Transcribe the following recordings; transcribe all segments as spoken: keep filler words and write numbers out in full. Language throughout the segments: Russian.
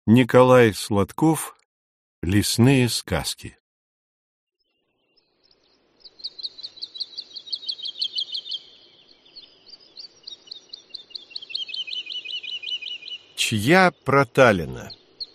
Николай Сладков. Лесные сказки. Чья проталина?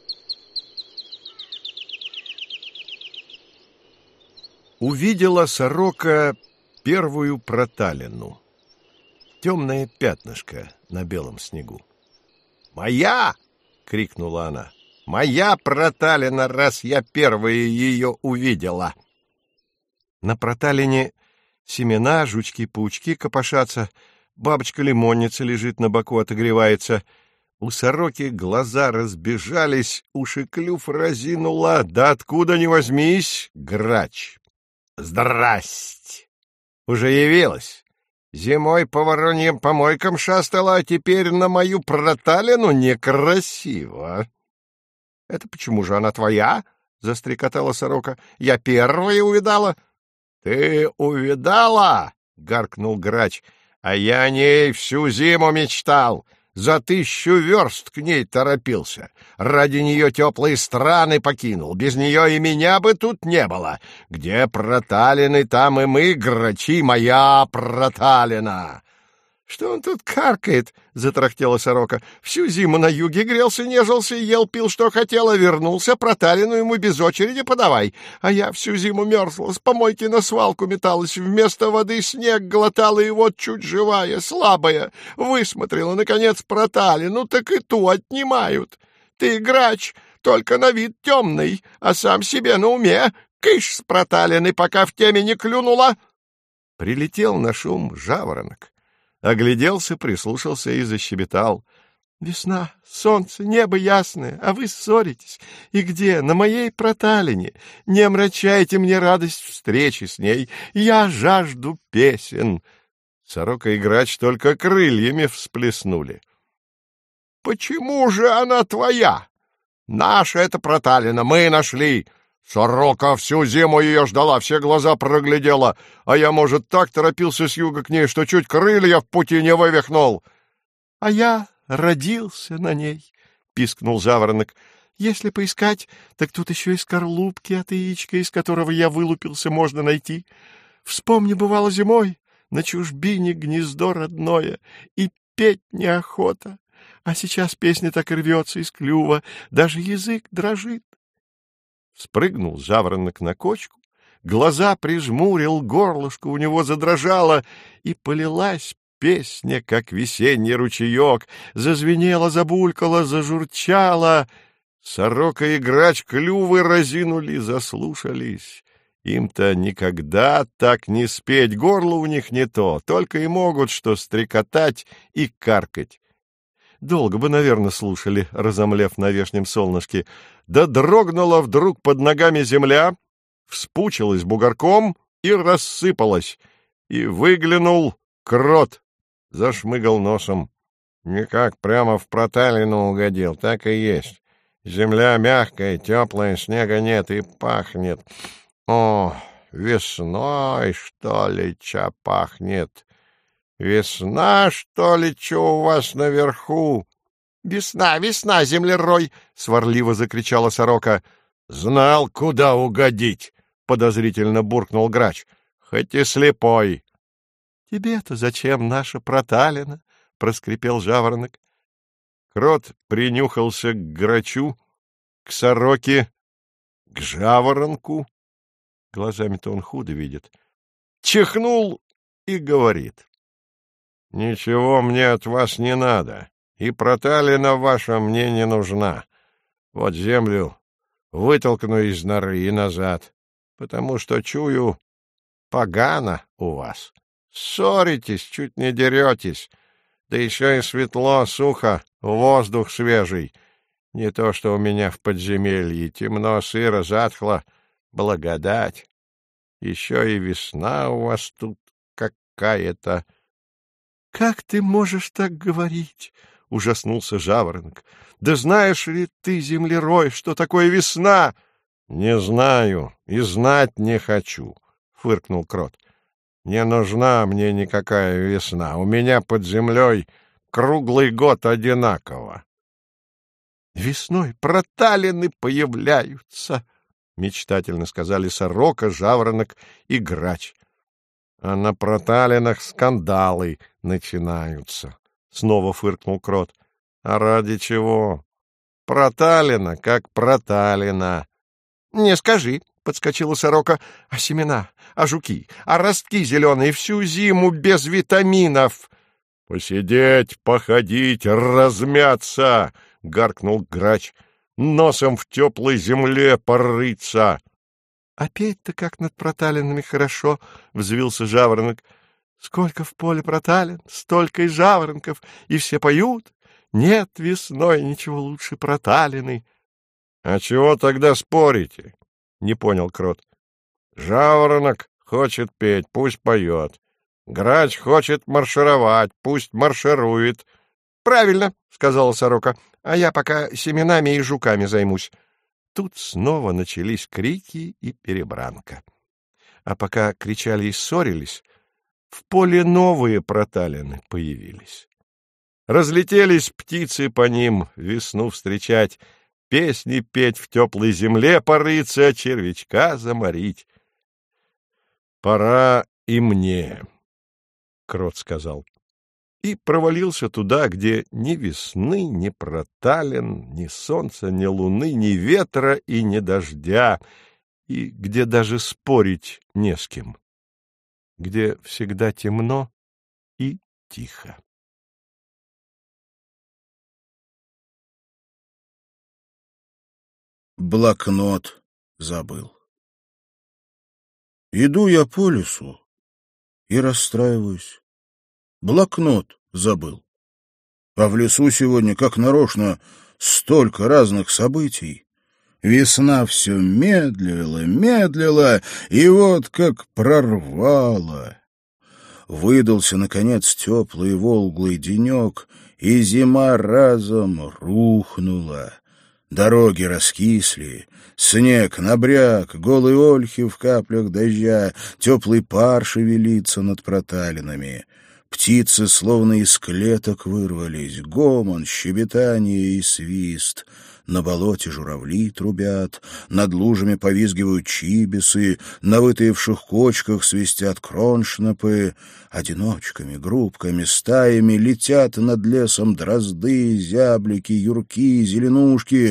Увидела сорока первую проталину. Темное пятнышко на белом снегу. «Моя!» — крикнула она. «Моя проталина, раз я первая ее увидела!» На проталине семена, жучки-паучки копошатся, бабочка-лимонница лежит на боку, отогревается. У сороки глаза разбежались, уши клюв разинула, да откуда ни возьмись, грач. «Здрасте! Уже явилась! Зимой по вороньим помойкам шастала, а теперь на мою проталину некрасиво!» «Это почему же она твоя?» — застрекотала сорока. «Я первая увидала». «Ты увидала?» — гаркнул грач. «А я о ней всю зиму мечтал. За тысячу верст к ней торопился. Ради нее теплые страны покинул. Без нее и меня бы тут не было. Где проталины, там и мы, грачи, моя проталина!» «Что он тут каркает?» — затрахтела сорока. «Всю зиму на юге грелся, нежился, ел, пил, что хотел, а вернулся, проталину ему без очереди подавай. А я всю зиму мерзла, с помойки на свалку металась, вместо воды снег глотала, и вот чуть живая, слабая, высмотрела, наконец, проталину, так и ту отнимают. Ты, грач, только на вид темный, а сам себе на уме, кыш с проталины, пока в теме не клюнула». Прилетел на шум жаворонок. Огляделся, прислушался и защебетал. «Весна, солнце, небо ясное, а вы ссоритесь. И где? На моей проталине. Не омрачайте мне радость встречи с ней. Я жажду песен». Сорока и грач только крыльями всплеснули. «Почему же она твоя? Наша эта проталина, мы нашли. Сорока всю зиму ее ждала, все глаза проглядела, а я, может, так торопился с юга к ней, что чуть крылья в пути не вывихнул». «А я родился на ней», — пискнул жаворонок. «Если поискать, так тут еще и скорлупки от яичка, из которого я вылупился, можно найти. Вспомни, бывало зимой, на чужбине гнездо родное, и петь неохота. А сейчас песня так и рвется из клюва, даже язык дрожит». Спрыгнул жаворонок на кочку, глаза прижмурил, горлышко у него задрожало, и полилась песня, как весенний ручеек, зазвенела, забулькала, зажурчала. Сорока и грач клювы разинули, заслушались. Им-то никогда так не спеть, горло у них не то, только и могут что стрекотать и каркать. Долго бы, наверное, слушали, разомлев на вешнем солнышке. Да дрогнула вдруг под ногами земля, вспучилась бугорком и рассыпалась. И выглянул крот, зашмыгал носом. Никак прямо в проталину угодил, так и есть. Земля мягкая, теплая, снега нет и пахнет. О, весной, что ли, ча пахнет. «Весна, что ли, чё у вас наверху?» «Весна, весна, землерой!» — сварливо закричала сорока. «Знал, куда угодить!» — подозрительно буркнул грач. «Хоть и слепой!» «Тебе-то зачем наша проталина?» — проскрипел жаворонок. Крот принюхался к грачу, к сороке, к жаворонку. Глазами-то он худо видит. Чихнул и говорит: «Ничего мне от вас не надо, и проталина ваша мне не нужна. Вот землю вытолкну из норы и назад, потому что, чую, погано у вас. Ссоритесь, чуть не деретесь, да еще и светло, сухо, воздух свежий. Не то, что у меня в подземелье, темно, сыро, затхло, благодать. Еще и весна у вас тут какая-то». «Как ты можешь так говорить?» — ужаснулся жаворонок. «Да знаешь ли ты, землерой, что такое весна?» «Не знаю и знать не хочу», — фыркнул крот. «Не нужна мне никакая весна. У меня под землей круглый год одинаково». Весной проталины появляются, — мечтательно сказали сорока, жаворонок и грач. А на проталинах скандалы начинаются, — снова фыркнул крот. А ради чего? Проталина, как проталина. — Не скажи, — подскочила сорока, — а семена, а жуки, а ростки зеленые всю зиму без витаминов. — Посидеть, походить, размяться, — гаркнул грач, — носом в теплой земле порыться. — А петь-то как над проталинами хорошо, — взвился жаворонок. — Сколько в поле проталин, столько и жаворонков, и все поют. Нет весной ничего лучше проталины. — А чего тогда спорите? — не понял крот. — Жаворонок хочет петь, пусть поет. Грач хочет маршировать, пусть марширует. — Правильно, — сказала сорока, — а я пока семенами и жуками займусь. Тут снова начались крики и перебранка. А пока кричали и ссорились, в поле новые проталины появились. Разлетелись птицы по ним весну встречать, песни петь в теплой земле порыться, червячка заморить. — Пора и мне, — крот сказал, и провалился туда, где ни весны, ни проталин, ни солнца, ни луны, ни ветра и ни дождя, и где даже спорить не с кем, где всегда темно и тихо. Блокнот забыл. Иду я по лесу и расстраиваюсь. Блокнот забыл. А в лесу сегодня, как нарочно, столько разных событий. Весна все медлила, медлила, и вот как прорвало. Выдался, наконец, теплый волглый денек, и зима разом рухнула. Дороги раскисли, снег набряк, голые ольхи в каплях дождя, теплый пар шевелится над проталинами. Птицы словно из клеток вырвались, гомон, щебетание и свист. На болоте журавли трубят, над лужами повизгивают чибисы, на вытаивших кочках свистят кроншнапы. Одиночками, группками, стаями летят над лесом дрозды, зяблики, юрки, зеленушки.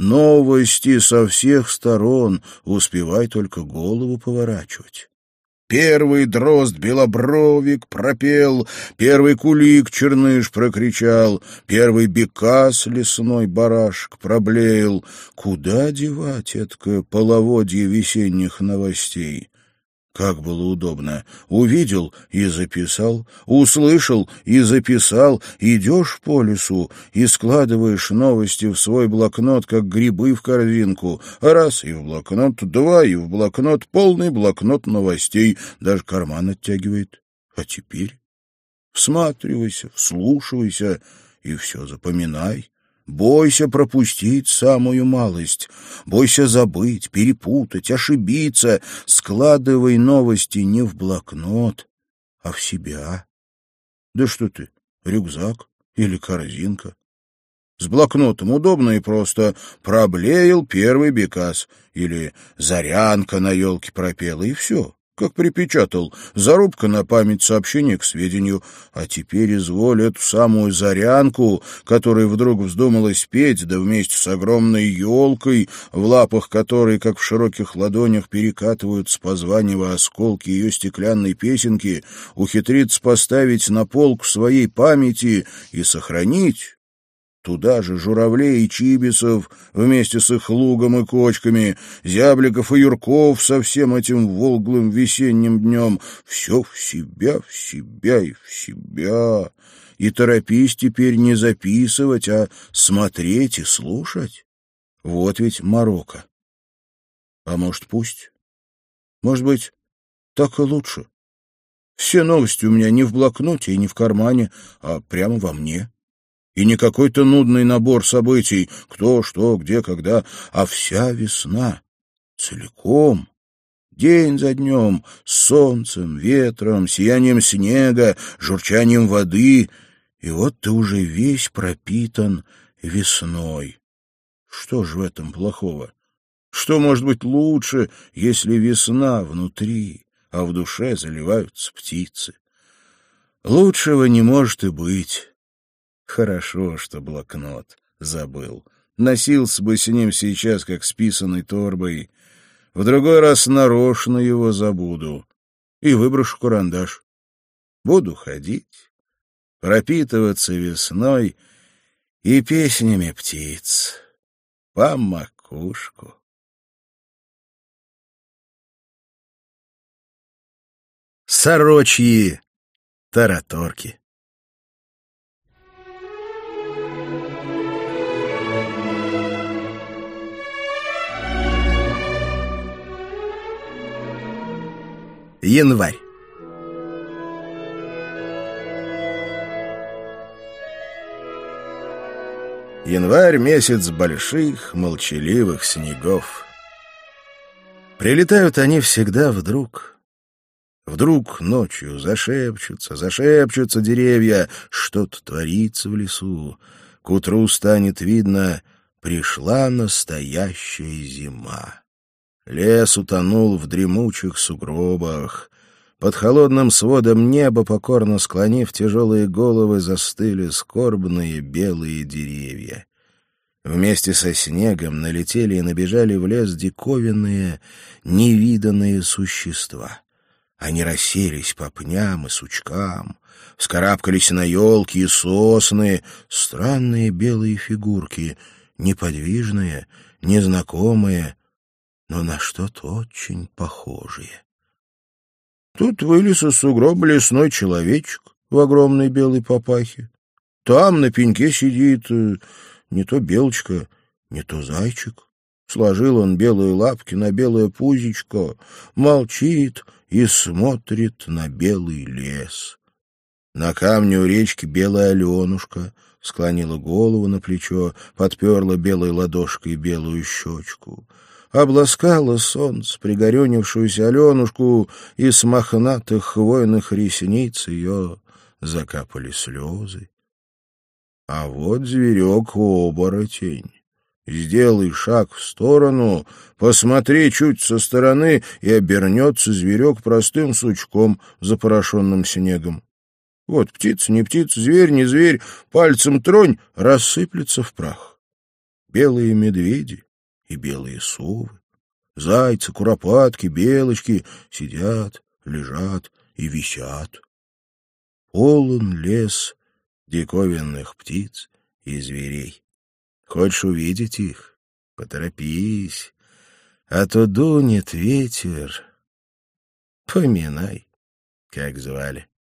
Новости со всех сторон, успевай только голову поворачивать. Первый дрозд белобровик пропел, первый кулик черныш прокричал, первый бекас лесной барашек проблеял. Куда девать эткое половодье весенних новостей? Как было удобно. Увидел и записал, услышал и записал. Идешь по лесу и складываешь новости в свой блокнот, как грибы в корзинку. Раз и в блокнот, два и в блокнот, полный блокнот новостей. Даже карман оттягивает. А теперь всматривайся, вслушивайся и все запоминай. Бойся пропустить самую малость, бойся забыть, перепутать, ошибиться. Складывай новости не в блокнот, а в себя. Да что ты, рюкзак или корзинка? С блокнотом удобно и просто. Проблеял первый бекас или зарянка на елке пропела, и все. Как припечатал, зарубка на память, сообщение к сведению. А теперь изволь эту самую зарянку, которой вдруг вздумалось петь, да вместе с огромной елкой, в лапах которой, как в широких ладонях, перекатываются позванивая осколки ее стеклянной песенки, ухитриться поставить на полку своей памяти и сохранить. Туда же журавлей и чибисов вместе с их лугом и кочками, зябликов и юрков со всем этим волглым весенним днем. Все в себя, в себя и в себя. И торопись теперь не записывать, а смотреть и слушать. Вот ведь морока. А может, пусть? Может быть, так и лучше. Все новости у меня не в блокноте и не в кармане, а прямо во мне. И не какой-то нудный набор событий, кто, что, где, когда, а вся весна целиком, день за днем, с солнцем, ветром, сиянием снега, журчанием воды. И вот ты уже весь пропитан весной. Что же в этом плохого? Что может быть лучше, если весна внутри, а в душе заливаются птицы? Лучшего не может и быть. Хорошо, что блокнот забыл. Носился бы с ним сейчас, как с писаной торбой. В другой раз нарочно его забуду и выброшу карандаш. Буду ходить, пропитываться весной и песнями птиц по макушку. Сорочьи тараторки. Январь. Январь — месяц больших, молчаливых снегов. Прилетают они всегда вдруг. Вдруг ночью зашепчутся, зашепчутся деревья, что-то творится в лесу. К утру станет видно, пришла настоящая зима. Лес утонул в дремучих сугробах. Под холодным сводом неба, покорно склонив тяжелые головы, застыли скорбные белые деревья. Вместе со снегом налетели и набежали в лес диковинные, невиданные существа. Они расселись по пням и сучкам, вскарабкались на елки и сосны, странные белые фигурки, неподвижные, незнакомые, но на что-то очень похожее. Тут вылез из сугроба лесной человечек в огромной белой папахе. Там на пеньке сидит э, не то белочка, не то зайчик. Сложил он белые лапки на белое пузичко, молчит и смотрит на белый лес. На камне у речки белая Аленушка склонила голову на плечо, подперла белой ладошкой белую щечку. Обласкало солнце пригорюнившуюся Аленушку, и с мохнатых хвойных ресниц ее закапали слезы. А вот зверек-оборотень. Сделай шаг в сторону, посмотри чуть со стороны, и обернется зверек простым сучком, запорошенным снегом. Вот птица, не птица, зверь, не зверь, пальцем тронь, рассыплется в прах. Белые медведи и белые совы, зайцы, куропатки, белочки сидят, лежат и висят. Полон лес диковинных птиц и зверей. Хочешь увидеть их? Поторопись, а то дунет ветер. Поминай, как звали.